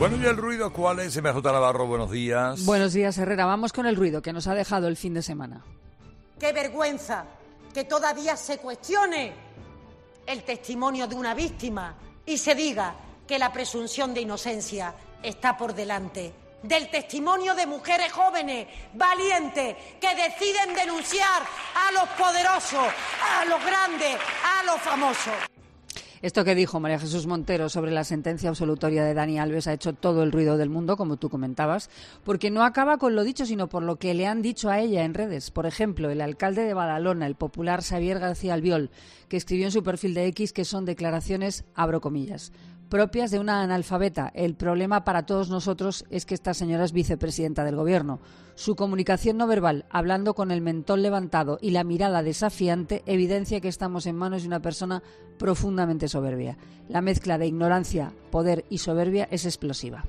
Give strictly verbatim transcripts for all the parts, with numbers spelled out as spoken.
Bueno, ¿y el ruido cuál es? M J Navarro, buenos días. Buenos días, Herrera. Vamos con el ruido que nos ha dejado el fin de semana. ¡Qué vergüenza que todavía se cuestione el testimonio de una víctima y se diga que la presunción de inocencia está por delante del testimonio de mujeres jóvenes, valientes, que deciden denunciar a los poderosos, a los grandes, a los famosos? Esto que dijo María Jesús Montero sobre la sentencia absolutoria de Dani Alves ha hecho todo el ruido del mundo, como tú comentabas, porque no acaba con lo dicho, sino por lo que le han dicho a ella en redes. Por ejemplo, el alcalde de Badalona, el popular Xavier García Albiol, que escribió en su perfil de X que son declaraciones, abro comillas, propias de una analfabeta. El problema para todos nosotros es que esta señora es vicepresidenta del Gobierno. Su comunicación no verbal, hablando con el mentón levantado y la mirada desafiante, evidencia que estamos en manos de una persona profundamente soberbia. La mezcla de ignorancia, poder y soberbia es explosiva.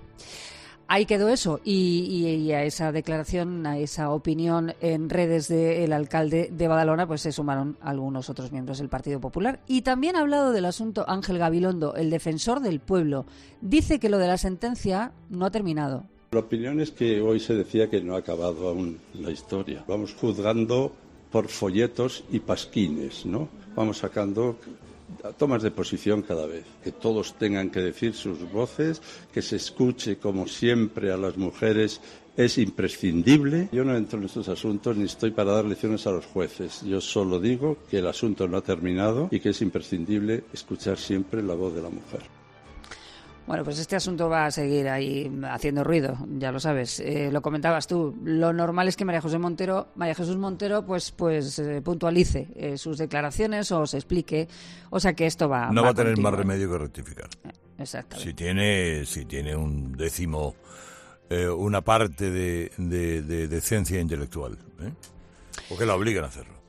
Ahí quedó eso y, y, y a esa declaración, a esa opinión en redes del alcalde de Badalona, pues se sumaron algunos otros miembros del Partido Popular. Y también ha hablado del asunto Ángel Gabilondo, el defensor del pueblo. Dice que lo de la sentencia no ha terminado. La opinión es que hoy se decía que no ha acabado aún la historia. Vamos juzgando por folletos y pasquines, ¿no? Vamos sacando tomas de posición cada vez, que todos tengan que decir sus voces, que se escuche como siempre a las mujeres es imprescindible. Yo no entro en estos asuntos ni estoy para dar lecciones a los jueces. Yo solo digo que el asunto no ha terminado y que es imprescindible escuchar siempre la voz de la mujer. Bueno, pues este asunto va a seguir ahí haciendo ruido, ya lo sabes. Eh, lo comentabas tú. Lo normal es que María José Montero, María Jesús Montero, pues, pues eh, puntualice eh, sus declaraciones o se explique. O sea que esto va. No va va a tener continuar. más remedio que rectificar. Eh, exactamente. Si tiene, si tiene un décimo, eh, una parte de, de, de decencia intelectual, ¿eh? Porque la obligan a hacerlo.